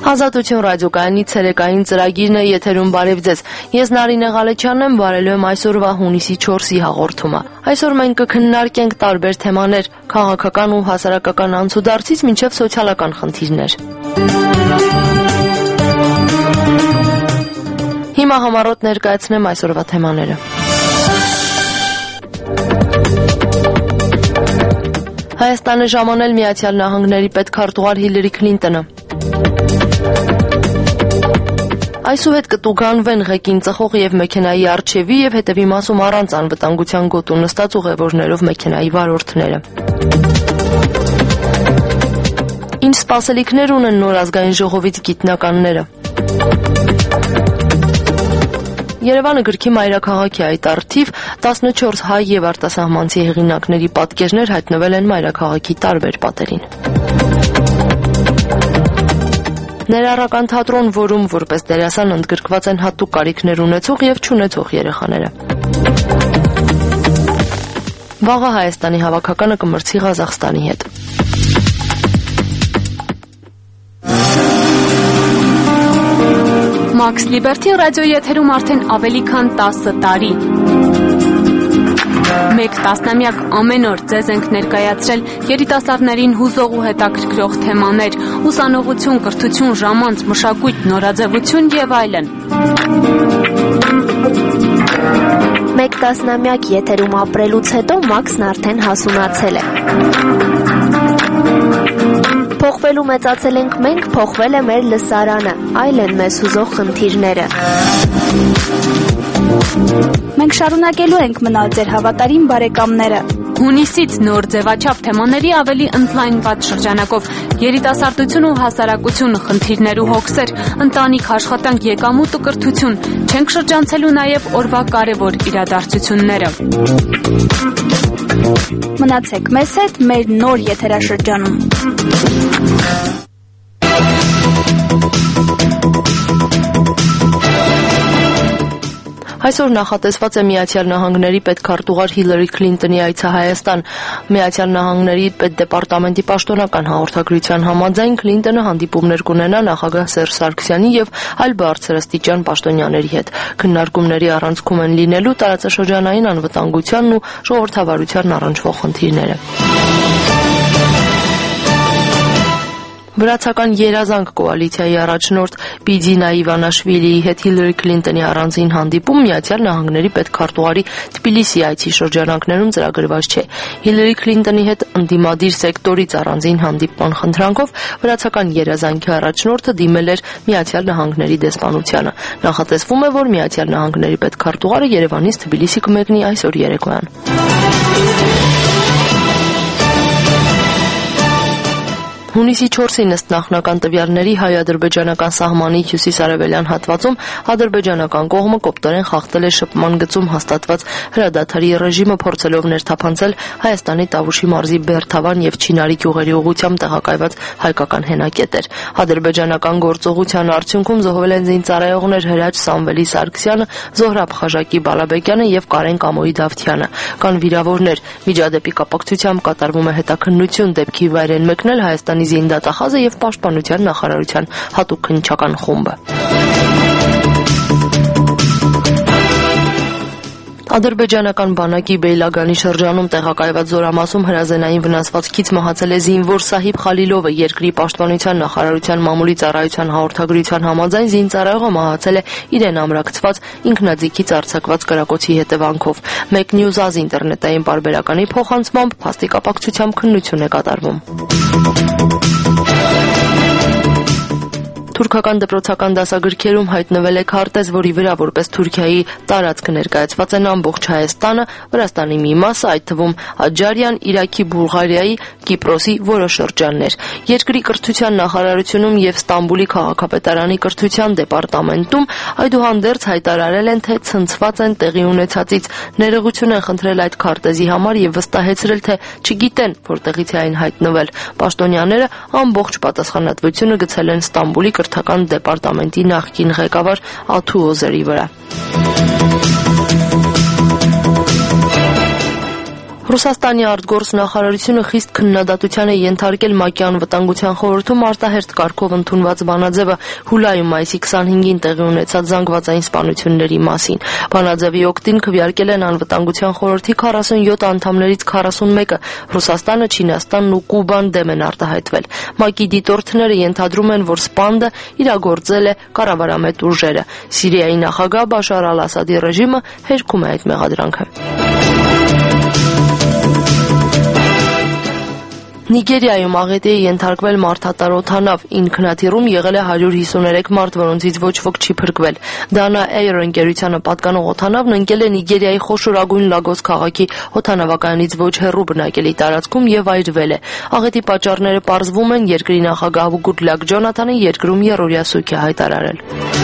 Ազատություն ռադիոկայանի ցերեկային ծրագիրն է, եթերում բարև ձեզ։ Ես Նարինե Ղալեչյանն եմ, վարելու եմ այսօրվա հունիսի 4-ի հաղորդումը։ Այսօր մենք կքննարկենք տարբեր թեմաներ՝ քաղաքական ու հասարակական անցուդարձից մինչև սոցիալական խնդիրներ։ Հիմա համառոտ ներկայացնեմ այսօրվա թեմաները։ Հայաստանը ժամանել Միացյալ Նահանգների պետքարտուղար Հիլարի Քլինտոնը։ Այսուհետ կտուգանվեն ղեկին ծխող եւ մեքենայի առջևի եւ հետևի մասում առանց անվտանգության գոտու նստած ուղևորներով մեքենայի վարորդները։ Ինչ սպասելիքներ ունեն նոր ազգային ժողովից գիտնականները։ Երևանը գրքի մայրաքաղաք է, այդ առթիվ 14 հայ եւ արտասահմանցի հեղինակների պատկերներ հայտնվել են մայրաքաղաքի տարբեր պատերին։ Ներառական թատրոն, որում որպես դերասան ընդգրկված են հատուկ կարիքներ ունեցող եւ չունեցող երեխաները։ Վաղը Հայաստանի հավաքականը կմրցի Ղազախստանի հետ։ Max Liberty ռադիոյի եթերում արդեն ավելի քան 10 տարի։ Մեկ տասնամյակ ամեն օր ձեզ ենք ներկայացրել երիտասարդներին հուզող ու հետաքրքրող թեմաներ, ուսանողություն, կրթություն, ժամանց, մշակույթ, նորաձևություն եւ այլն։ Մեկ տասնամյակ եթերում ապրելուց հետո Մաքսն արդեն հասունացել է։ Փոխվելու մեծացել ենք մենք, փոխվել է մեր լսարանը, այլ են մեզ հուզող խնդիրները։ Մենք շարունակելու ենք մնալ ձեր հավատարիմ բարեկամները։ Հունիսից նոր ձևաչափ թեմաների ավելի ընդլայնված շրջանակով երիտասարդություն ու հասարակություն, խնդիրներ ու հոգսեր, ընտանիք, աշխատանք, եկամուտ ու կրթություն, չենք շրջանցելու նաև օրվա կարևոր իրադարձությունները։ Մնացեք մեզ հետ մեր նոր եթերաշրջանում։ Այսօր նախատեսված է Միացյալ Նահանգների պետքարտուղար Հիլարի Քլինտոնի այցը Հայաստան։ Միացյալ Նահանգների պետդեպարտամենտի պաշտոնական հաղորդագրության համաձայն Քլինտոնը հանդիպումներ կունենա նախագահ Սերժ Սարգսյանի եւ այլ բարձրաստիճան պաշտոնյաների հետ։ Քննարկումների առանցքում են լինելու տարածաշրջանային անվտանգությանն ու ժողովրդավարությանն առնչվող խնդիրները։ Վրացական երազանք կոալիցիայի առաջնորդ Բիձինա Իվանաշվիլիի հետ Հիլարի Քլինտոնի առանձին հանդիպում Միացյալ Նահանգների պետքարտուղարի Թբիլիսի այցի շրջանակներում ծրագրված չէ։ Հիլարի Քլինտոնի հետ ընդդիմադիր սեկտորից առանձին հանդիպման խնդրանքով վրացական երազանքի առաջնորդը դիմել էր Միացյալ Նահանգների դեսպանությանը։ Նախատեսվում է, որ Միացյալ Նահանգների պետքարտուղարը Երևանից Թբիլիսի կմեկնի այսօր երեկոյան։ Հունիսի 4-ին ըստ նախնական տվյալների հայ-ադրբեջանական սահմանի հյուսիս-արևելյան հատվածում ադրբեջանական կողմը կոպտորեն խախտել է շփման գծում հաստատված հրադադարի ռեժիմը, փորձելով ներթափանցել Հայաստանի Տավուշի մարզի Բերթավան եւ Չինարի գյուղերի ուղղությամբ տեղակայված հայկական հենակետեր։ Ադրբեջանական գործողության արդյունքում զոհվել են զինծառայողներ Հրաչ Սամվելի Սարգսյանը, Զոհրաբ Խաժակի Բալաբեկյանը եւ Կարեն Կամոյի Դավթյանը։ Կան վիրավորներ։ Միջադեպի կապակցությամբ կատարվում է հետաքննություն, դեպքի վայր են մեկնել Հայաստանի զինդատախազը եւ Պաշտպանության նախարարության հատուկ քննչական խումբը։ Ադրբեջանական բանակի Բեյլագանի շրջանում տեղակայված զորամասում հրազենային վնասվածքից մահացել է զինվոր Սահիբ Խալիլովը։ Երկրի պաշտպանության նախարարության մամուլի ծառայության հաղորդագրության համաձայն զինծառայողը մահացել է իրեն ամրակցված ինքնաձիգից արձակված կրակոցի հետևանքով։ Մեկ News Az ինտերնետային պարբերականի փոխանցմամբ փաստի կապակցությամբ քննություն է կատարվում։ Թուրքական դպրոցական դասագրքերում հայտնվել է քարտեզ, որի վրա որպես Թուրքիայի տարածք ներկայացված են ամբողջ Հայաստանը, Վրաստանի մի մասը, այդ թվում Աջարիան, Իրաքի, Բուլղարիայի, Կիպրոսի որոշ շրջաններ։ Երկրի կրթության նախարարությունում եւ Ստամբուլի քաղաքապետարանի կրթության դեպարտամենտում այդուհանդերձ հայտարարել են, թե ցնցված են տեղի ունեցածից, ներողություն են խնդրել այդ քարտեզի համար եւ վստահեցրել, թե չգիտեն, որտեղից է այն հայտնվել։ Պաշտոնյաները ամբողջ պատասխանատվությունը գցել են Ստամբուլի կրթական դեպարտամենտի նախկին ղեկավար Աթու Օզերի վրա։ Ռուսաստանի արտգործ նախարարությունը խիստ քննադատության է ենթարկել ՄԱԿ-ի անվտանգության խորհրդում արտահերթ կարգով ընդունված բանաձևը Հուլայում մայիսի 25-ին տեղի ունեցած զանգվածային սպանությունների մասին։ Բանաձևի օգտին քվեարկել են անվտանգության խորհրդի 47 անդամներից 41-ը, Ռուսաստանը, Չինաստանն ու Կուբան դեմ են արտահայտվել։ ՄԱԿ-ի դիտորդները ենթադրում են, որ սպանդը իրագործել է կառավարամետ ուժերը։ Սիրիայի նախագահ Բաշար Ալ-Ասադի ռեժիմը հերքում է այդ մեղադրանքը։ Նիգերիայում աղետի է ենթարկվել մարդատար օդանավ, ինքնաթիռում եղել է 153 մարդ, որոնցից ոչ ոք չի փրկվել։ Dana Air ընկերությանը պատկանող օդանավն ընկել է Նիգերիայի խոշորագույն Լագոս քաղաքի օդանավակայանից ոչ հեռու բնակելի տարածքում եւ այրվել է։ Աղետի պատճառները պարզվում են, երկրի նախագահ Գուդլակ Ջոնաթանը երկրում երրորդյա սուգ է հայտարարել։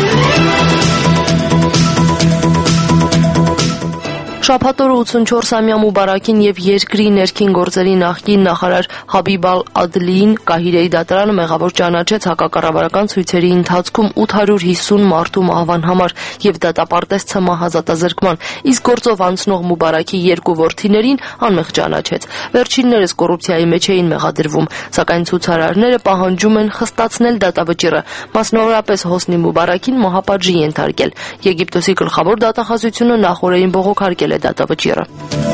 Շաբաթօրը 84-ամյա Մուբարակին եւ երկրի ներքին գործերի նախկին նախարար Հաբիբ Ալ-Ադլիին Կահիրեի դատարանը մեղավոր ճանաչեց հակակառավարական ցույցերի ընթացքում 850 մարդու մահվան համար եւ դատապարտեց ցմահազատազրկման, իսկ գործով անցնող Մուբարակի երկու որդիներին անմեղ ճանաչեց։ Վերջիններս կոռուպցիայի մեջ էին մեղադրվում, սակայն ցուցարարները պահանջում են խստացնել դատավճիռը, մասնավորապես Հոսնի Մուբարակին մահապատժի ենթարկել։ Եգիպտոսի գլխավոր դատախազությունը նախորդին բողոքարկել է դատավճիռը։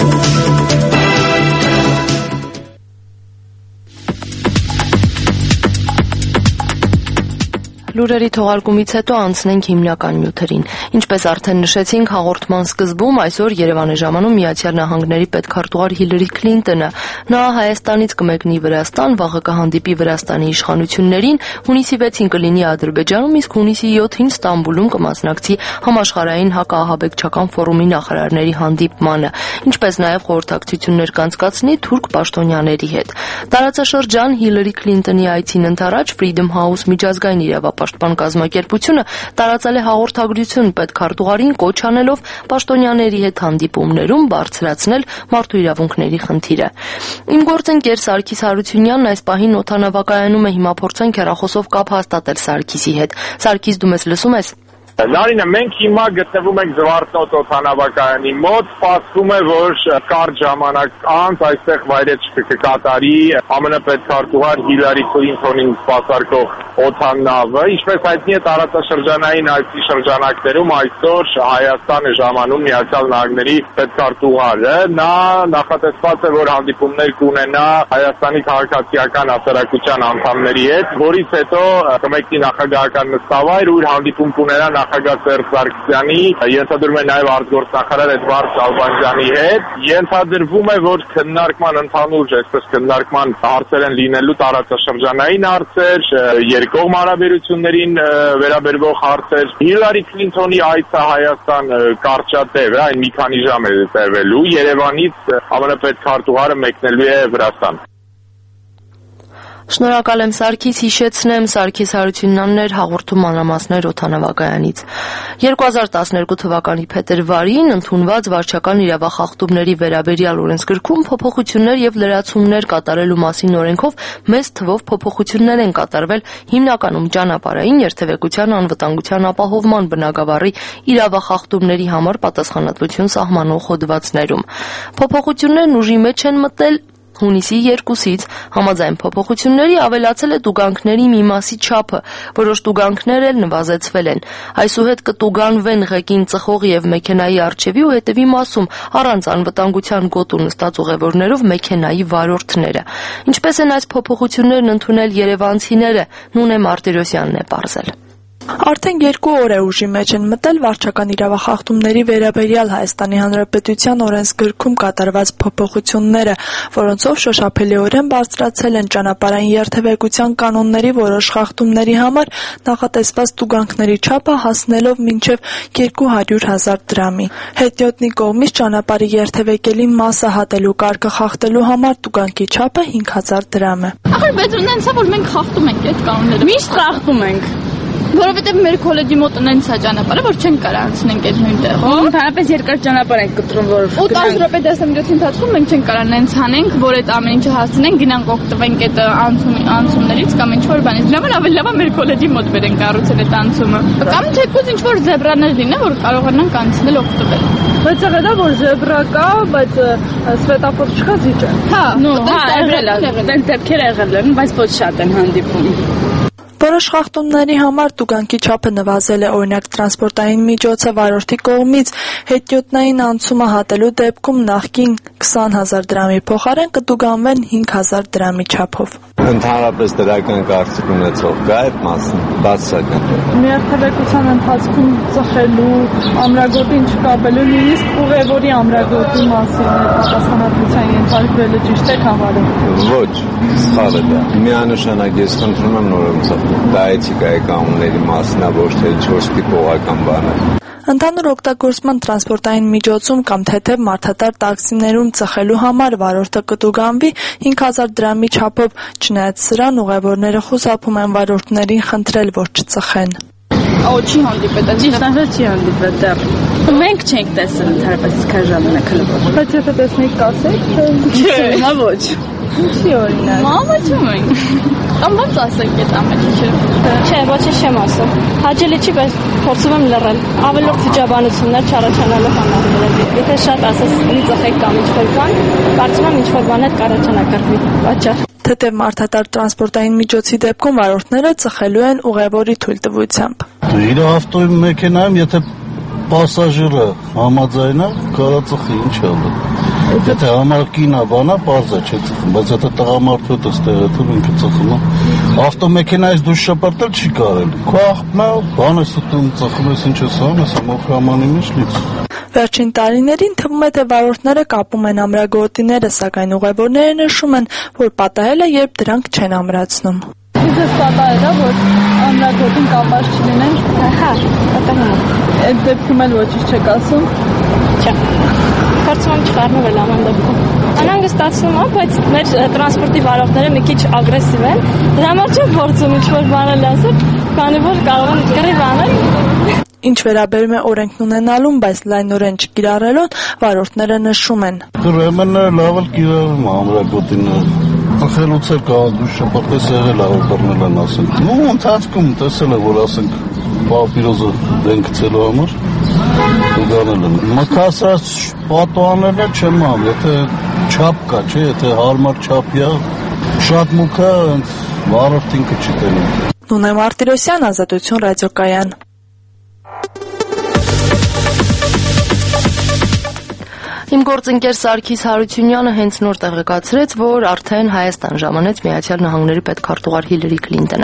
Լուրերի թողարկումից հետո անցնենք հիմնական նյութերին։ Ինչպես արդեն նշեցինք հաղորդման սկզբում, այսօր Երևան է ժամանում Միացյալ Նահանգների պետքարտուղար Հիլարի Քլինտոնը։ Նա Հայաստանից կմեկնի Վրաստան, վաղը կհանդիպի Վրաստանի իշխանություններին, հունիսի 6-ին կլինի Ադրբեջանում, իսկ հունիսի 7-ին Ստամբուլում կմասնակցի համաշխարհային հակաահաբեկչական ֆորումի նախարարների հանդիպմանը, ինչպես նաև խորհրդակցություններ կանցկացնի թուրք պաշտոնյաների հետ։ Տարածաշրջան Հիլարի Քլինտոնի այցին ընդառաջ Freedom House միջազգային իրավապաշտպան կազմակերպությունը տարածել է հաղորդագրություն պետքարտուղարին կոչ անելով պաշտոնյաների հետ հանդիպումներում բարձրացնել մարդու իրավունքների խնդիրը։ Իմ գործընկեր Սարգիս Հարությունյանն այս պահին օդանավակայանում է, հիմա փորձենք հեռախոսով կապ հաստատել Սարգիսի հետ։ Սարգիս, դու մեզ լսում ես։ Նարինե, մենք հիմա գտնվում ենք Զվարթնոտ օդանավակայանի մոտ, սպասվում է, որ կարճ ժամանակ անց այստեղ վայրեջք կկատարի ԱՄՆ պետքարտուղար Հիլարի Քլինթոնին սպասարկող օդանավը, ինչպես հայտնի է տարածաշրջանային այցի շրջանակներում այսօր Հայաստան է ժամանում Միացյալ Նահանգների պետքարտուղարը, նա նախատեսված է, որ հանդիպումներ կունենա Հայաստանի քաղաքացիական հասարակության անդամների հետ, որից հետո կմեկնի նախագահական նստավայր, ուր հանդիպում կունենա նախագահ Սերժ Սարգսյանի, ենթադրում է նաև արտգործնախարար Էդվարդ Շալբանդյանի հետ, ենթադրվում է, որ քննարկման ընդհանուր, այսպես քննարկման հարցեր են լինելու տարածաշրջանային հարցեր, երկկողմ հարաբերություններին վերաբերող հարցեր։ Հիլարի Քլինթոնի այցը Հայաստան կարճատև է, այն մի քանի ժամ է տևելու, Երևանից ԱՄՆ պետքարտուղարը մեկնելու է Վրաստան։ Շնորհակալ եմ Սարգիս, հիշեցնեմ Սարգիս Հարությունյանն հաղորդում մանրամասներ օդանավակայանից։ 2012 թվականի փետրվարին ընդունված վարչական իրավախախտումների վերաբերյալ օրենսգրքում փոփոխություններ եւ լրացումներ կատարելու մասին օրենքով մեծ թվով փոփոխություններ են կատարվել հիմնականում ճանապարհային երթևեկության անվտանգության ապահովման բնագավառի իրավախախտումների համար պատասխանատվություն սահմանող հոդվածներում։ Փոփոխություններն ուժի մեջ են մտել հունիսի 2-ից համաձայն փոփոխությունների ավելացել է տուգանքների մի մասի չափը, որոշ տուգանքներ էլ նվազեցվել են։ Այսուհետ կտուգանվեն ղեկին ծխող եւ մեքենայի առջևի ու հետևի մասում առանց անվտանգության գոտու նստած ուղևորներով մեքենայի վարորդները։ Ինչպես են այս փոփոխություններն ընդունել երևանցիները, Նունե Մարտիրոսյանն է պարզել։ Արդեն 2 օր է ուժի մեջ են մտել վարչական իրավախախտումների վերաբերյալ Հայաստանի Հանրապետության օրենսգրքում կատարված փոփոխությունները, որոնցով շոշափելիորեն բարձրացել են ճանապարհային երթևեկության կանոնների որոշ խախտումների համար նախատեսված տուգանքների չափը հասնելով մինչև 200,000 դրամի։ Հետիոտնի կողմից ճանապարհի երթևեկելի մասը հատելու կարգը խախտելու համար տուգանքի չափը 5,000 դրամ է։ Ախր բայց ունենցա որ մենք խախտում ենք այդ կանոնները։ Միշտ խախտում ենք։ Որովհետև մեր քոլեջի մոտ ունեն սա ճանապարհը, որ չեն կարող անցնենք այդ նույն տեղով։ Ընդհանրապես երկար ճանապարհ ենք կտրում, որ 10 րոպե 10 միլիոն ընթացքում մենք չենք կարող նենց անենք, որ այդ ամեն ինչը հասցնենք, գնանք օգտվենք այդ անցումներից կամ ինչ որ բանից։ Լավ ավելի լավ է մեր քոլեջի մոտ բերեն կառուցել այդ անցումը։ Կամ թեկուզ ինչ որ զեբրաներ լինեն, որ կարողանանք անցնել օգտվել։ Բայց եղել է որ զեբրա կա, բայց սվետաֆոր չկա զիջը։ Հա, եղել է, դեպքեր եղել են, բայց ոչ շատ են հանդիպում։ Որոշ խախտումների համար տուգանքի չափը նվազել է, օրինակ տրանսպորտային միջոցը վարորդի կողմից հետիոտնային անցումը հատելու դեպքում նախկին 20,000 դրամի փոխարեն կտուգանվեն 5,000 դրամի չափով։ Ընդհանրապես դրական կարծիք ունեցող կա այդ մասին, բացասական։ Միաժամանակ ընթացքում ծխելու, ամրագոտին չկապելու, նույնիսկ ուղևորի ամրագոտի մասին պատասխանատվության ենթարկվելը ճիշտ է համարում։ Ոչ, սխալ է դա։ Միանշանակ ես խնդրում եմ նորից դա էթիկայի կանոնների մասն է, ոչ թե 4 տիպողական բան է։ Ընդհանուր օգտագործման տրանսպորտային միջոցում կամ թեթև մարդատար տաքսիներում ծխելու համար վարորդը կտուգանվի 5,000 դրամի չափով, չնայած սրան ուղևորները խուսափում են վարորդներին խնդրել, որ չծխեն։ Չի հանդիպել, ճիշտ ասած չի հանդիպել դեռ։ Մենք չենք տեսել ընդհանրապես քան ժամանակ հլվող։ Բայց եթե տեսնենք կասեք, չէ, հիմա ոչ։ Ինչի օրինակ։ Մամաչում ենք։ Կամ ոնց ասենք այդ ամեն ինչը։ Չէ, ոչինչ չեմ ասում։ Հաճելի չի, բայց փորձում եմ լռել։ Ավելորդ վիճաբանություններ չառաջանալու համար։ Եթե շատ ասես մի ծխեք կամ ինչ-որ բան, կարծում եմ ինչ-որ բան էլ կառաջանա պատճառ։ Թեթև մարդատար տրանսպորտային միջոցի դեպքում վարորդները ծխելու են ուղևորի թույլտվությամբ։ Իր ավտոյի մեքենայում, եթե պասաժիրը համաձայն է, կարա ծխի, ինչ ալը։ Եթե համարկին է բանա, պարզ է, չէ ծխում, բայց եթե տղամարդու հետ ստեղ եթում, ինքը ծխում է։ Ավտոմեքենայից դուրս շպրտել չի կարել։ Քո աղբն է, բան ես ուտում, ծխում ես, ինչ ես անում, ես ամոքրամանի մեջ լից։ Վերջին տարիներին թվում է, թե վարորդները կապում են ամրագոտիները, սակայն ուղևորները նշում են, որ պատահել է, երբ դրանք չեն ամրացնում։ Իսկ պատահել է, որ ամրագոտին կապած չլինեն։ Հա, պատահել է։ Այդ դեպքում էլ ոչինչ չեք ասում։ Չէ։ Կարծում եմ չխառնվել ամեն դեպքում։ Անհանգստացնում է, բայց մեր տրանսպորտի վարորդները մի քիչ ագրեսիվ են։ Դրա համար չեմ փորձում ինչ-որ բաներ ասել, քանի որ կարող են կռիվ անել։ Ինչ վերաբերում է օրենքն ունենալուն, բայց լայնորեն չկիրառելուն, վարորդները նշում են։ Ռեմանները լավ էլ կիրառում ամրագոտիները։ Խելուցել կա դու շփոթես եղել ավ բռնել են ասենք։ Ու ընթացքում տեսել է որ ասենք պապիրոզը դեն գցելու համար դուգանել են։ Մկասած պատոաները չեմ ամ, եթե չափ կա, չէ, եթե հարմար չափի է, շատ մուքա վարորդին կչի տենում։ Նունե Մարտիրոսյան, Ազատություն ռադիոկայան։ Իմ գործընկեր Սարգիս Հարությունյանը հենց նոր տեղեկացրեց, որ արդեն Հայաստան ժամանեց Միացյալ Նահանգների պետքարտուղար Հիլարի Քլինտոնը։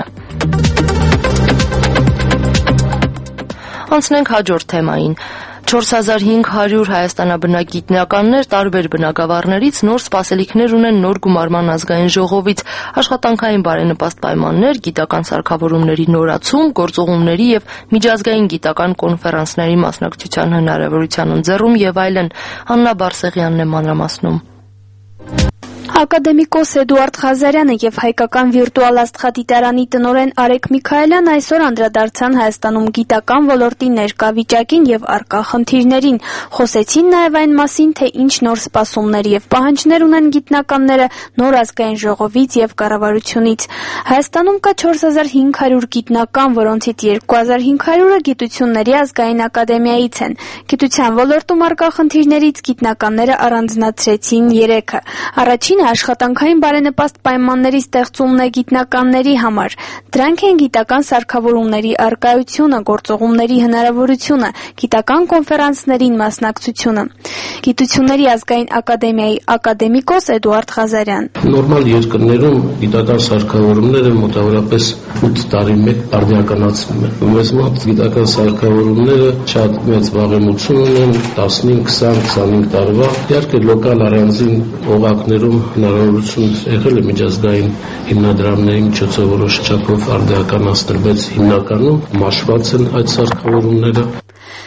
Անցնենք հաջորդ թեմային։ 4500 հայաստանաբնակ գիտնականներ տարբեր բնակավարներից նոր սպասելիքներ ունեն նոր գումարման ազգային ժողովից, աշխատանքային բարենպաստ պայմաններ, գիտական սարքավորումների նորացում, գործողումների եւ միջազգային գիտական կոնֆերանսների մասնակցության հնարավորության ընձեռում եւ այլն։ Աննա Բարսեղյանն է մանրամասնում։ Ակադեմիկոս Էդուարդ Ղազարյանը եւ հայկական վիրտուալ աստղադիտարանի տնօրեն Արեգ Միքայելյանը այսօր անդրադարձան Հայաստանում գիտական ոլորտի ներկա վիճակին եւ առկա խնդիրներին, խոսեցին նաեւ այն մասին, թե ինչ նոր սպասումներ եւ պահանջներ ունեն գիտնականները նոր ազգային ժողովից եւ կառավարությունից։ Հայաստանում կա 4500 գիտնական, որոնցից 2500-ը գիտությունների ազգային ակադեմիայից են։ Գիտության ոլորտում առկա խնդիրներից գիտնականները առանձնացրեցին 3-ը։ Առաջինը աշխատանքային բարենպաստ պայմանների ստեղծումն է գիտնականների համար։ Դրանք են գիտական սարքավորումների առկայությունը, գործողումների հնարավորությունը, գիտական կոնֆերանսներին մասնակցությունը։ Գիտությունների ազգային ակադեմիայի ակադեմիկոս Էդուարդ Ղազարյան։ Նորմալ երկրներում գիտական սարքավորումները մոտավորապես 8 տարի մեկ արդիականացվում են։ Մեզ մոտ գիտական սարքավորումները շատ մեծ վաղեմություն ունեն, 15-20-25 տարվա։ Իհարկե լոկալ առանձին օղակներում հնարավորություն եղել է միջազգային հիմնադրամների միջոցով որոշ չափով արդիականացնել, բայց հիմնականում մաշված են այդ սարքավորումները։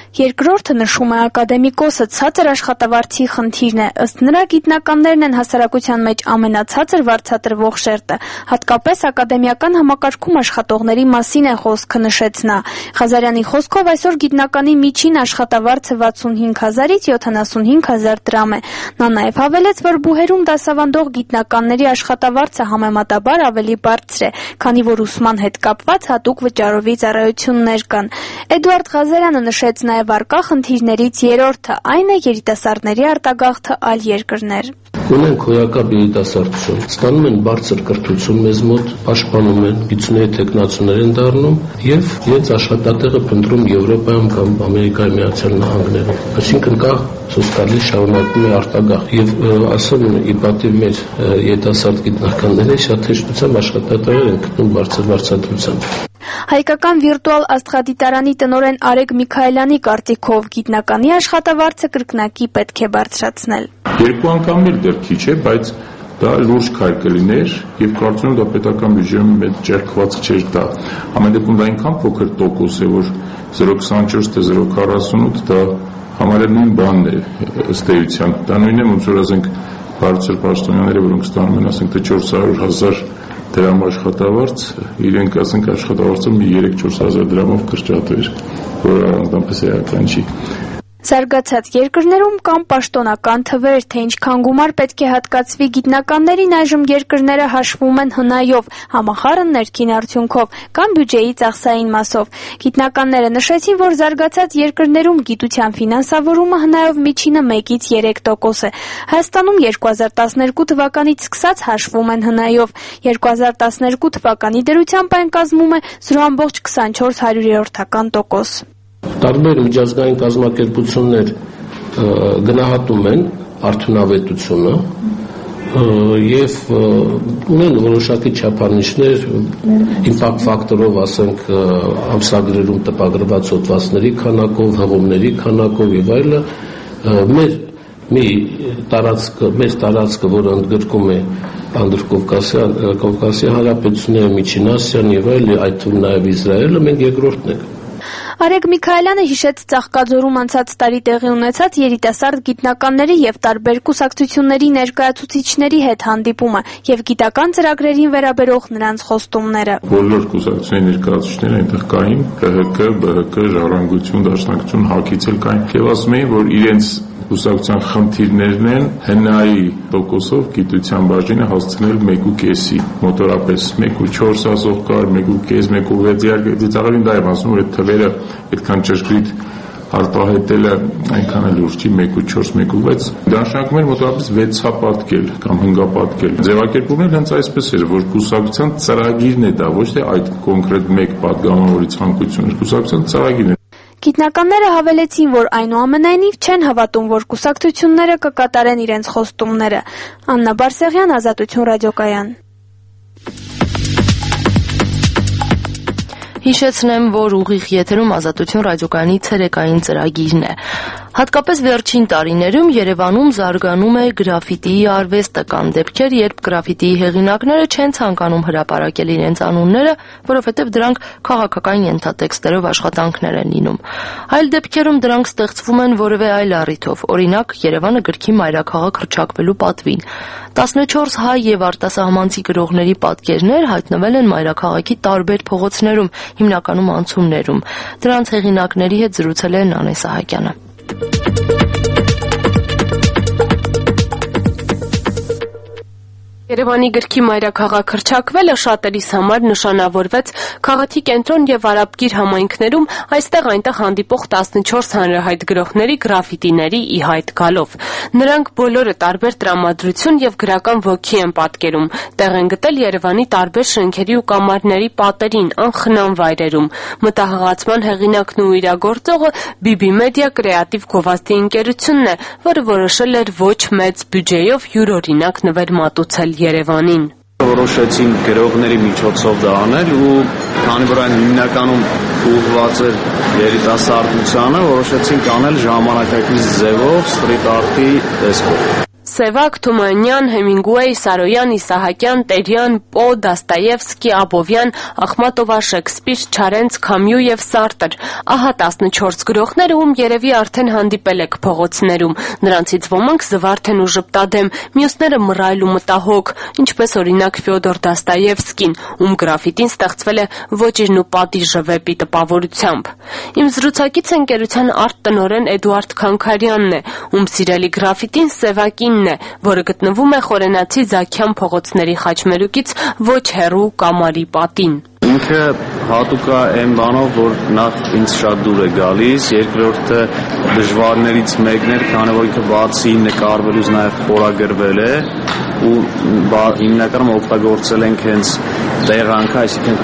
Երկրորդը նշում է ակադեմիկոսը ցածր աշխատավարձի խնդիրն է։ Ըստ նրա գիտնականներն են հասարակության մեջ ամենացածր վարձատրվող շերտը, հատկապես ակադեմիական համակարգում աշխատողների մասին է խոսքը, նշեց նա։ Ղազարյանի խոսքով այսօր գիտնականի միջին աշխատավարձը 65,000-ից 75,000 դրամ է։ Նա նաև հավելեց, որ բուհերում դասավանդող գիտնականների աշխատավարձը համեմատաբար ավելի բարձր է, քանի որ ուսման հետ կապված հատուկ վճարովի ծառայություններ կան։ Էդուարդ Ղազարյանը նշեց նաև առկա խնդիրներից երրորդը, այն է երիտասարդների արտագաղթը այլ երկրներ։ Ունենք հոյակապ երիտասարդություն, ստանում են բարձր կրթություն մեզ մոտ, պաշտպանում են, գիտությունների տեխնացուներ են դառնում եւ իրենց աշխատատեղը փնտրում Եվրոպայում կամ Ամերիկայի Միացյալ Նահանգներում։ Այսինքն կա սոսկալի շարունակում է արտագաղթ եւ ասում ի պատիվ մեր երիտասարդ գիտնականների շատ հեշտությամբ աշխատատեղեր են գտնում բարձր վարձատրությամբ։ Հայկական վիրտուալ աստղադիտարանի տնօրեն Արեգ Միքայելյանի կարծիքով գիտնականի աշխատավարձը կրկնակի պետք է բարձրացնել։ Երկու անգամ էլ դեռ քիչ է, բայց դա լուրջ քայլ կլիներ եւ կարծում եմ դա պետական բյուջեում մեծ ջերկված չէր դա։ Ամեն դեպքում դա այնքան փոքր տոկոս է, որ 0.24 թե 0.48 դա համարյա նույն բանն է ըստ էության։ Դա նույնն է, ոնց որ ասենք բարձր պաշտոնյաները, որոնք ստանում են ասենք թե 400,000 դրամ աշխատավարձ, իրենք ասենք աշխատավարձը մի 3-4,000 դրամով կրճատվեր, որը անձնապես էական չի։ Զարգացած երկրներում կան պաշտոնական թվեր, թե ինչքան գումար պետք է հատկացվի գիտնականներին, այժմ երկրները հաշվում են հնայով, համախառն ներքին արդյունքով, կամ բյուջեի ծախսային մասով։ Գիտնականները նշեցին, որ զարգացած երկրներում գիտության ֆինանսավորումը հնայով միջինը 1-ից 3% է։ Հայաստանում 2012 թվականից սկսած հաշվում են հնայով։ 2012 թվականի դրությամբ այն կազմում է 0.24%։ Տարբեր միջազգային կազմակերպություններ գնահատում են արդյունավետությունը եւ ունեն որոշակի չափանիշներ իմպակտ ֆակտորով, ասենք ամսագրերում տպագրված հոդվածների քանակով, հղումների քանակով եւ այլը մեր տարածքը, որը ընդգրկում է Անդրկովկասի հանրապետությունները, Միջին Ասիան եւ այլ, այդ թվում նաեւ Իսրայելը, մենք երկրորդն ենք։ Արեգ Միքայելյանը հիշեց Ծաղկաձորում անցած տարի տեղի ունեցած երիտասարդ գիտնականների եւ տարբեր կուսակցությունների ներկայացուցիչների հետ հանդիպումը եւ գիտական ծրագրերին վերաբերող նրանց խոստումները։ Բոլոր կուսակցությունների ներկայացուցիչները այնտեղ կային, ԿՀԿ, ԲՀԿ, Ժառանգություն, Դաշնակցություն, ՀԱԿ-ից էլ կային եւ ասում էին, որ իրենց կուսակցության խնդիրներն են հնայի տոկոսով գիտության բաժինը հասցնել 1.5-ի, մոտորապես 1.4 ասող կար, 1.5, 1.6 իհարկե ծաղրին դա եմ ասում, որ այդ թվերը այդքան ճշգրիտ արտահայտելը այնքան էլ լուրջ չի 1.4, 1.6, դա նշանակում է մոտավորապես 6-հապատկել կամ հնգապատկել։ Ձևակերպումն էլ հենց այսպես էր, որ կուսակցության ծրագիրն է դա, ոչ թե այդ կոնկրետ մեկ պատգամավորի ցանկությունն է, կուսակցության ծրագիրն է։ Գիտնականները հավելեցին, որ այնուամենայնիվ չեն հավատում, որ կուսակցությունները կկատարեն իրենց խոստումները։ Աննա Բարսեղյան, Ազատություն ռադիոկայան։ Հիշեցնեմ, որ ուղիղ եթերում Ազատություն ռադիոկայանի ցերեկային ծրագիրն է։ Հատկապես վերջին տարիներում Երևանում զարգանում է գրաֆիտիի արվեստը, կան դեպքեր, երբ գրաֆիտիի հեղինակները չեն ցանկանում հրապարակել իրենց անունները, որովհետև դրանք քաղաքական ենթատեքստերով աշխատանքներ են լինում։ Այլ դեպքերում դրանք ստեղծվում են որևէ այլ առիթով, օրինակ Երևանը գրքի մայրաքաղաք հռչակվելու պատվին։ 14 հայ եւ արտասահմանցի գրողների պատկերներ հայտնվել են մայրաքաղաքի տարբեր փողոցներում, հիմնականում անցումներում։ Դրանց հեղինակների հետ զրուցել է Նանե Սահակյանը։ Երևանի գրքի մայրաքաղաք հռչակվելը շատերիս համար նշանավորվեց քաղաքի կենտրոն եւ Արաբկիր համայնքներում այստեղ այնտեղ հանդիպող 14 հանրահայտ գրողների գրաֆիտիների ի հայտ գալով։ Նրանք բոլորը տարբեր տրամադրություն եւ գրական ոգի են պատկերում, տեղ են գտել Երևանի տարբեր շենքերի ու կամարների պատերին, անխնամ վայրերում։ Մտահղացման հեղինակն ու իրագործողը BB Media կրեատիվ գովազդի ընկերությունն է, որը որոշել էր ոչ մեծ բյուջեով յուրօրինակ նվեր մատուցել Երևանին։ Որոշեցին գրողների միջոցով դա անել ու քանի որ այն հիմնականում ուղղված էր երիտասարդությանը, որոշեցին անել ժամանակակից ձևով սթրիթ արտի տեսքով։ Սևակ, Թումանյան, Հեմինգուեյ, Սարոյան, Իսահակյան, Տերյան, Պո, Դաստայևսկի, Աբովյան, Ախմատովա, Շեքսպիր, Չարենց, Քամյու եւ Սարտր։ Ահա 14 գրողները, ում երևի արդեն հանդիպել եք փողոցներում։ Նրանցից ոմանք զվարթ են ու ժպտադեմ, մյուսները մռայլ ու մտահոգ, ինչպես օրինակ Ֆյոդոր Դաստայևսկին, ում գրաֆիտին ստեղծվել է Ոճիրն ու պատիժը վեպի տպավորությամբ։ Իմ զրուցակից ընկերության արտ-տնօրեն Էդուարդ Քանքարյանն է, ում սիրելի գրաֆիտին Սևակինն է, որը գտնվում է Խորենացի Զաքյան փողոցների խաչմերուկից ոչ հեռու Կամարի պատին։ Ինքը հատուկ է այն բանով, որ նախ ինձ շատ դուր է գալիս, երկրորդը դժվարներից մեկն էր, քանի որ ինքը բացի նկարվելուց նաև խորագրվել է ու հիմնականում օգտագործել ենք հենց տեղանքը, այսինքն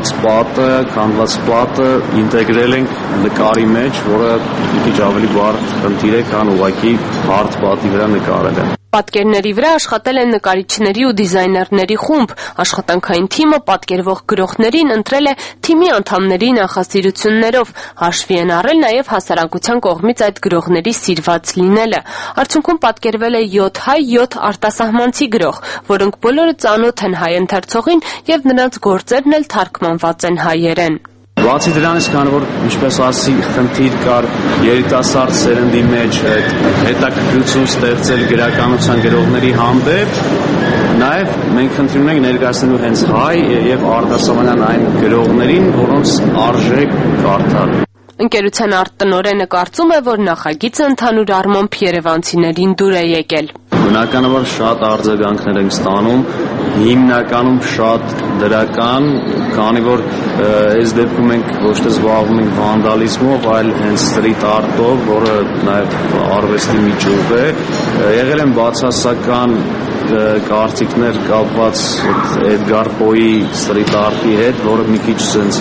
քանդված պատը ինտեգրել ենք նկարի մեջ, որը մի քիչ ավելի բարդ խնդիր է, քան ուղղակի հարթ պատի վրա նկարելը։ Պատկերների վրա աշխատել են նկարիչների ու դիզայներների խումբ։ Աշխատանքային թիմը պատկերվող գրողներին ընտրել է թիմի անդամների նախասիրություններով, հաշվի են առել նաև հասարակության կողմից այդ գրողների սիրված լինելը։ Արդյունքում պատկերվել է 7 հայ, 7 արտասահմանցի գրող, որոնք բոլորը ծանոթ են հայ ընթերցողին եւ նրանց գործերն էլ թարգմանված են հայերեն։ Բացի դրանից, քանի որ ինչպես ասի, խնդիր կար երիտասարդ սերնդի մեջ հետաքրքրություն ստեղծել գրականության գրողների հանդեպ, նաև մենք խնդիր ունենք ներկայացնելու հենց հայ եւ արտասահմանյան այն գրողներին, որոնց արժեք կարդալ։ Ընկերության արտ-տնօրենը կարծում է, որ նախագիծը ընդհանուր առմամբ երևանցիներին դուր է եկել։ Բնականաբար շատ արձագանքներ ենք ստանում, հիմնականում շատ դրական, քանի որ այս դեպքում մենք ոչ թե զբաղվում ենք վանդալիզմով, այլ հենց սթրիթ արտով, որը նաև արվեստի միջոց է։ Եղել են բացասական կարծիքներ կապված Էդգար Պոյի սթրիթ արտի հետ, որը մի քիչ sense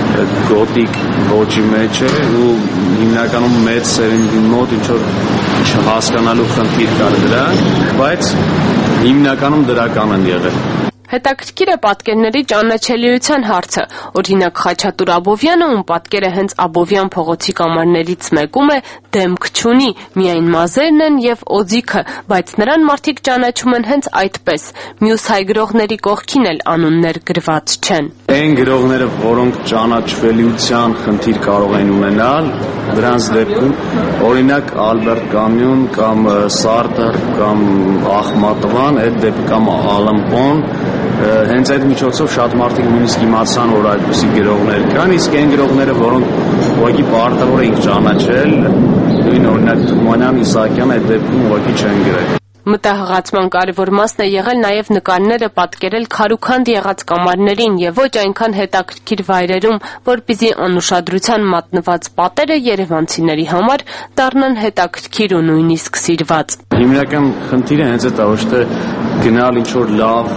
գոտիկ ոճի մեջ է ու հիմնականում մեծ սերնդի մոտ ինչ որ չհասկանալու խնդիր կար դրա, բայց հիմնականում դրական են եղել։ Հետաքրքիր է պատկերների ճանաչելիության հարցը։ Օրինակ Խաչատուր Աբովյանը, ում պատկերը հենց Աբովյան փողոցի կամարներից մեկում է, դեմք չունի, միայն մազերն են եւ օձիքը, բայց նրան մարդիկ ճանաչում են հենց այդպես։ Մյուս հայ գրողների կողքին էլ անուններ գրված չեն։ Այն գրողները, որոնք ճանաչվելիության խնդիր կարող են ունենալ, դրանց դեպքում օրինակ Ալբերտ Կամյուն կամ Սարտր կամ Ախմատովան, այդ դեպքում կամ Ալամպոն, հենց այդ միջոցով շատ մարդիկ նույնիսկ իմացան, որ այդպիսի գրողներ կան, իսկ այն գրողները, որոնք ուղղակի պարտավոր էինք ճանաչել, նույն օրինակ Թումանյան, Իսահակյան այդ դեպքում ուղղակի չեն գրել։ Մտահղացման կարևոր մասն է եղել նաև նկարները պատկերել քարուքանդ եղած կամարներին եւ ոչ այնքան հետաքրքիր վայրերում, որպեսզի անուշադրության մատնված պատերը երևանցիների համար դառնան հետաքրքիր ու նույնիսկ սիրված։ Հիմնական խնդիրը հենց այդ է, ոչ թե գնալ ինչ-որ լավ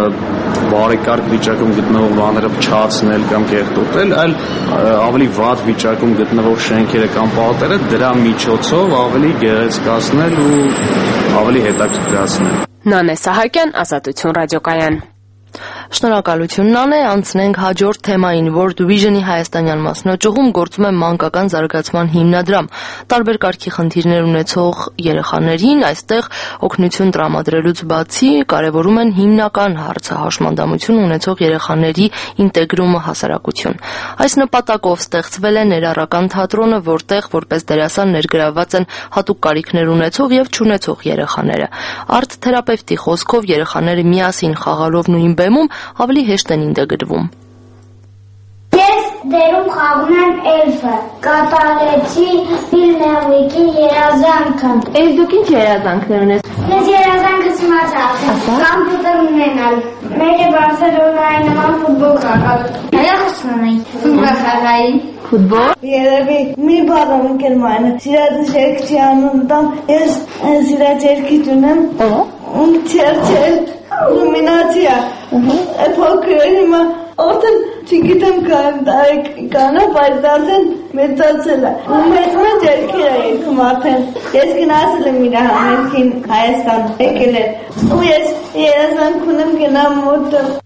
բարեկարգ վիճակում գտնվող բաները փչացնել կամ կեղտոտել, այլ ավելի վատ վիճակում գտնվող շենքերը կամ պատերը դրա միջոցով ավելի գեղեցկացնել ու ավելի հետաքրքրացնել։ Նանե Սահակյան, Ազատություն ռադիոկայան։ Շնորհակալություն Նանե, անցնենք հաջորդ թեմային, World Vision-ի հայաստանյան մասնաճյուղում գործում է մանկական զարգացման հիմնադրամ։ Տարբեր կարգի խնդիրներ ունեցող երեխաներին այստեղ օգնություն տրամադրելուց բացի կարևորում են հիմնական հարցը՝ հաշմանդամություն ունեցող երեխաների ինտեգրումը հասարակություն։ Այս նպատակով ստեղծվել է ներառական թատրոնը, որտեղ որպես դերասան ներգրավված են հատուկ կարիքներ ունեցող եւ չունեցող երեխաները։ Արտ-թերապևտի խոսքով երեխաները միասին խաղալով նույն բեմում ավելի հեշտ են ինտեգրվում։ Ես դերում խաղում եմ էլֆը, կատարեցի Բիլ Մելվիկի երազանքը։ Էս դուք ինչ երազանքներ ունես։ Ես երազանքս մացավ, կամպյուտեր ունենալ, մեկը Բարսելոնայի նման ֆուտբոլ խաղալ։ Երախոսն ունեի, ֆուտբոլ խաղայի։ Ֆուտբոլ։ Երևի մի բառ ունեմ այն, սիրած երկի անուն տամ, ես սիրած երկի ունեմ։ Ում չերչել լումինացիա։ Փոքր հիմա Արդեն չգիտեմ կան տարեկանա, բայց արդեն մեծացել է։ Ու մեծ երկիր է եկում արդեն։ Ես գնացել եմ իր համերգին Հայաստան եկել է։ Ու ես երազանք ունեմ գնամ մոտ։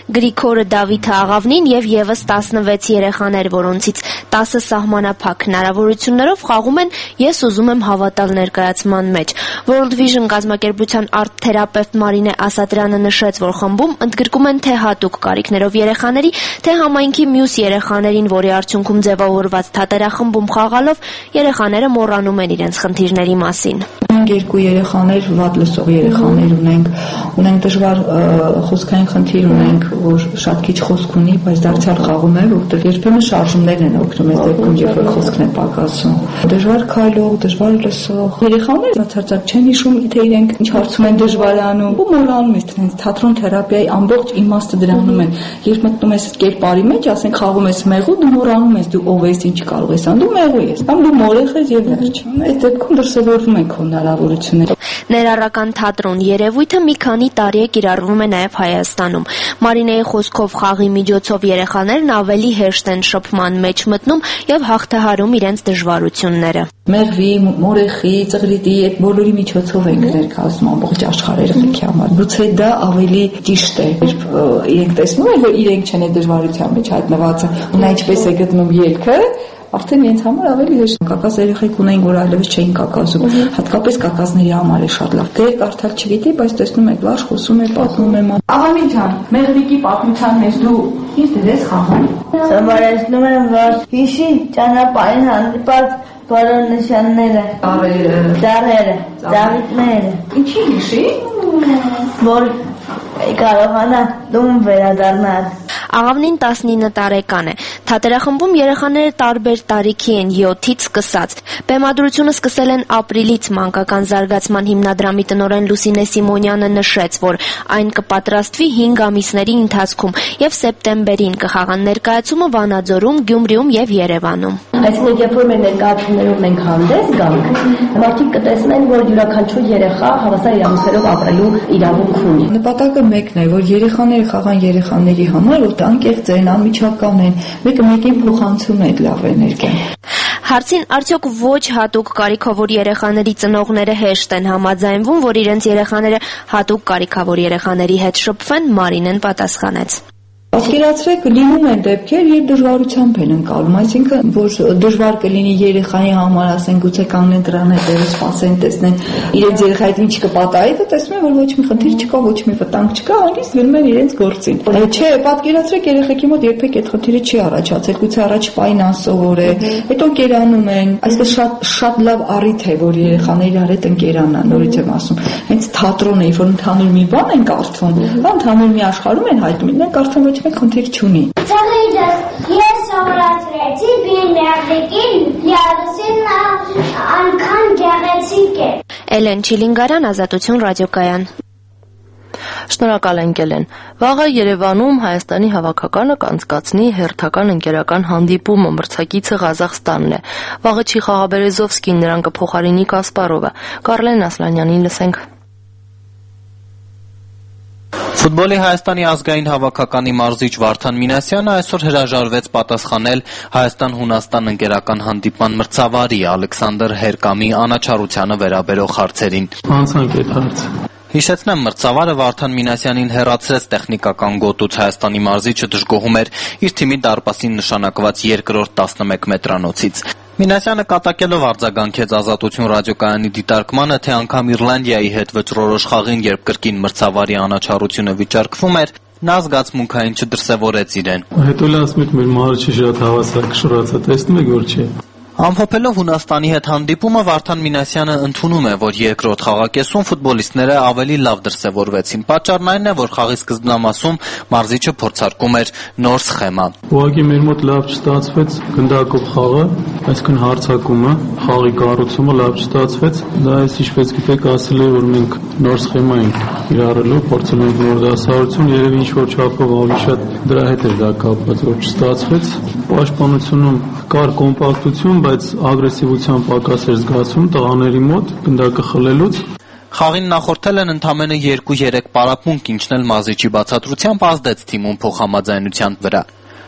Գրիգորը, Դավիթը, Աղավնին եւ եւս 16 երեխաներ, որոնցից 10-ը սահմանափակ հնարավորություններով խաղում են «Ես ուզում եմ հավատալ» ներկայացման մեջ։ World Vision կազմակերպության արտ-թերապևտ Մարինե Ասատրյանը նշեց, որ խմբում ընդգրկում են թե հատուկ կարիքներով երեխաների, թե համայնքի մյուս երեխաներին, որի արդյունքում ձևավորված թատերախմբում խաղալով երեխաները մոռանում են իրենց խնդիրների մասին։ Երկու երեխաներ, վատ լսող երեխաներ ունենք դժվար խոսքային խնդիր ունենք, որ շատ քիչ խոսք ունի, բայց դարձյալ խաղում է, որտեղ երբեմն շարժումներն են օգնում այս դեպքում, երբ որ խոսքն է պակասում։ Դժվար քայլող, դժվար լսող երեխաները բացարձակ չեն հիշում, թե իրենք ինչ հարցում են դժվարանում, ու մոռանում ես դրանց թատրոն թերապիայի ամբողջ իմաստը դրանում են։ Երբ մտնում ես կերպարի մեջ, ասենք խաղում ես մեղու, դու մոռանում ես դու ով ես, ինչ կարող ես անում, դու մեղու ես, կամ դու մորեխ ես եւ վերջ։ Այս դեպքում դրսևորվում են քո հնարավորությունները։ Ներառական թատրոն երևույթը մի քանի տարի է կիրառվում է նաև Հայաստանում։ Մարինեի խոսքով խաղի միջոցով երեխաներն ավելի հեշտ են շփման մեջ մտնում եւ հաղթահարում իրենց դժվարությունները։ Մեղվի, մորեխի, ծղրիդի այդ բոլորի միջոցով ենք ներկայացնում ամբողջ աշխարհի երեխեքի համար։ Գուցե դա ավելի ճիշտ է, երբ իրենք տեսնում են, որ իրենք չեն այդ դժվարության մեջ հայտնվածը, նա ինչպես է գտնում ելքը, արդեն իրենց համար ավելի հեշտ։ Կակազ երեխեք ունեն, որ այլևս չէին կակազում, հատկապես կակազների համար է շատ լավ։ Դեր կարդալ չգիտի, բայց տեսնում եք, վարժ խոսում է, պատմում է։ Աղամին ջան, Մեղրիկի պատմության մեջ դու ինչ դες խաղում։ Սովորեցնում եմ, որ հիշի ճանապարհին հանդիպած բոլոր նշանները, դառերը, ծաղիկները։ Ինչի հիշի։ Որ կարողանա դում վերադառնալ։ Աղավնին 19 տարեկան է։ Թատերախմբում երեխաները տարբեր տարիքի են 7-ից սկսած։ Բեմադրությունը սկսել են ապրիլից։ Մանկական զարգացման հիմնադրամի տնօրեն Լուսինե Սիմոնյանը նշեց, որ այն կպատրաստվի 5 ամիսների ընթացքում եւ սեպտեմբերին կխաղան ներկայացումը Վանաձորում, Գյումրիում եւ Երևանում։ Այսինքն երբ որ մեր ներկայացումներով մենք հանդես գանք, մարդիկ կտեսնեն, որ յուրաքանչյուր երեխա հավասար իրավունքներով ապրելու իրավունք ունի։ Նպատակը մեկն է, որ երեխաները խաղան երեխաների համար, որ անկեղծ են, անմիջական են, մեկը մեկին փոխանցում է լավ էներգիա։ Հարցին արդյոք ոչ հատուկ կարիքավոր երեխաների ծնողները հեշտ են համաձայնվում, որ իրենց երեխաները հատուկ կարիքավոր երեխաների հետ շփվեն, Մարինեն պատասխանեց։ Պատկերացրեք, լինում են դեպքեր, երբ դժվարությամբ են ընկալում, այսինքն որ դժվար կլինի երեխայի համար, ասեն գուցե կանգնեն դրան հետևից, սպասեն, տեսնեն իրենց երեխայից ինչ կպատահի, դու տեսնում ես, որ ոչ մի խնդիր չկա, ոչ մի վտանգ չկա, հանգիստ գնում են իրենց գործին։ Չէ, պատկերացրեք երեխեքի մոտ երբեք այդ խնդիրը չի առաջացել, գուցե առաջ պայն անսովոր է, հետո կերանում են, այսպես շատ լավ առիթ է, որ երեխաները իրար հետ ընկերանան, նորից եմ ասում, հենց թատրոնը, երբ որ ընդհանուր մի բան են կարդում, ընդհանուր մի աշխարհում են հայտնում, իրենք արդեն ոչ մեկ խնդիր չունի։ Ես սովորացրեցի Մեղրիկին, լիարուսին անգամ գեղեցիկ է։ Էլեն Չիլինգարյան, Ազատություն ռադիոկայան։ Շնորհակալ ենք Էլեն։ Վաղը Երևանում Հայաստանի հավաքականը կանցկացնի հերթական ընկերական հանդիպումը, մրցակիցը Ղազախստանն է։ Վաղը չի Խաղաբերեզովսկին, նրան կփոխարինի Կասպարովը։ Կարլեն Ասլանյանին լսենք։ Ֆուտբոլի Հայաստանի ազգային հավաքականի մարզիչ Վարդան Մինասյանը այսօր հրաժարվեց պատասխանել Հայաստան-Հունաստան ընկերական հանդիպման մրցավարի Ալեքսանդր Հերկամի անաչառությանը վերաբերող հարցերին։ Անցանք այդ հարցը։ Հիշեցնեմ, մրցավարը Վարդան Մինասյանին հեռացրեց տեխնիկական գոտուց Հայաստանի մարզիչը դժգոհում էր իր թիմի դարպասին նշանակված երկրորդ 11 մետրանոցից։ Մինասյանը կատակելով արձագանքեց Ազատություն ռադիոկայանի դիտարկմանը, թե անգամ Իռլանդիայի հետ վճռորոշ խաղին, երբ կրկին մրցավարի անաչառությունը վիճարկվում էր, նա զգացմունքային չդրսևորեց իրեն։ Հետո ասում եք մեր մարզիչը շատ հավասարակշռած է, տեսնում եք որ չի։ Ամփոփելով Հունաստանի հետ հանդիպումը, Վարդան Մինասյանը ընդունում է, որ երկրորդ խաղակեսում ֆուտբոլիստները ավելի լավ դրսևորվեցին։ Պատճառն այն է, որ խաղի սկզբնամասում մարզիչը փորձարկում էր նոր սխեմա։ Ուղղակի մեր մոտ լավ չստացվեց գնդակով խաղը, այսինքն հարձակումը, խաղի կառուցումը լավ չստացվեց։ Դա այս ինչպես գիտեք, ասել է, որ մենք նոր սխեմա ենք իրարելու, փորձել ենք նոր դասավորություն, երևի ինչ որ չափով ավելի շատ դրա հետ էր դա կապված, որ չստացվեց։ Պաշտպանությունում կար կոմպակտություն, բայց ագրեսիվության պակաս էր զգացում տղաների մոտ գնդակը խլելուց։ Խաղին նախորդել են ընդամենը 2-3 պարապմունք, ինչն էլ մարզիչի բացատրությամբ ազդեց թիմում փոխհամաձայնության վրա։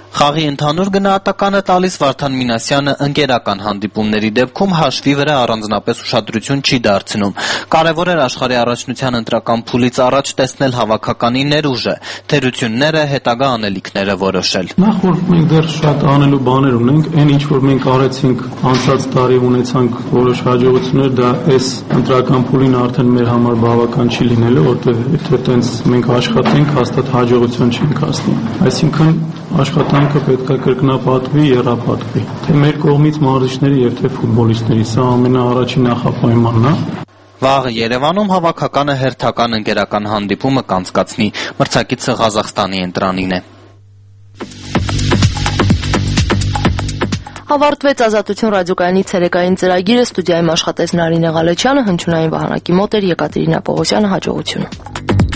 Խաղի ընդհանուր գնահատականը տալիս Վարդան Մինասյանը ընկերական հանդիպումների դեպքում հաշվի վրա առանձնապես ուշադրություն չի դարձնում։ Կարևոր էր աշխարհի առաջնության ընտրական փուլից առաջ տեսնել հավաքականի ներուժը, թերությունները, հետագա անելիքները որոշել։ Նախ որ մենք դեռ շատ անելու բաներ ունենք, այն ինչ որ մենք արեցինք անցած տարի ունեցանք որոշ հաջողություններ, դա այս ընտրական փուլին արդեն մեր համար բավական չի լինելու, որտեղ եթե տենց մենք աշխատենք, հաստատ հաջողություն չենք հասնի։ Այսինքն աշխատանքը պետք է կրկնապատվի, եռապատվի։ Թե մեր կողմից մարզիչների եւ թե ֆուտբոլիստների, սա ամենաառաջին նախապայմանն է։ Վաղը Երևանում հավաքականը հերթական ընկերական հանդիպումը կանցկացնի։ Մրցակիցը Ղազախստանի ընտրանին է։ Ավարտվեց Ազատություն ռադիոկայանի ցերեկային ծրագիրը, ստուդիայում աշխատեց Նարինե Ղալեչյանը, հնչյունային վահանակի մոտ էր Եկատերինա Պողոսյանը, հաջողություն։